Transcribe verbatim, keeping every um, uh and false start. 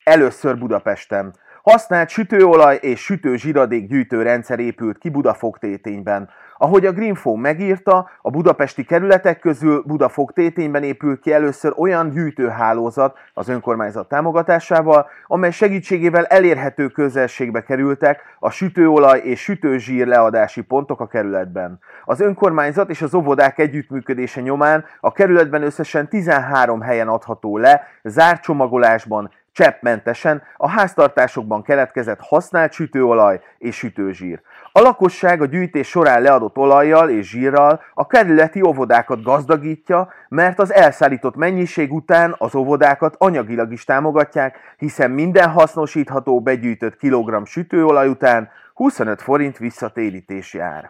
először Budapesten. Használt sütőolaj és sütőzsiradék gyűjtő rendszer épült ki Budafoktétényben. Ahogy a Greenfo megírta, a budapesti kerületek közül Budafoktétényben épül ki először olyan gyűjtőhálózat az önkormányzat támogatásával, amely segítségével elérhető közelségbe kerültek a sütőolaj és sütőzsír leadási pontok a kerületben. Az önkormányzat és az óvodák együttműködése nyomán a kerületben összesen tizenhárom helyen adható le, zárt csomagolásban, cseppmentesen a háztartásokban keletkezett használt sütőolaj és sütőzsír. A lakosság a gyűjtés során leadott olajjal és zsírral a kerületi óvodákat gazdagítja, mert az elszállított mennyiség után az óvodákat anyagilag is támogatják, hiszen minden hasznosítható begyűjtött kilogramm sütőolaj után huszonöt forint visszatérítés jár.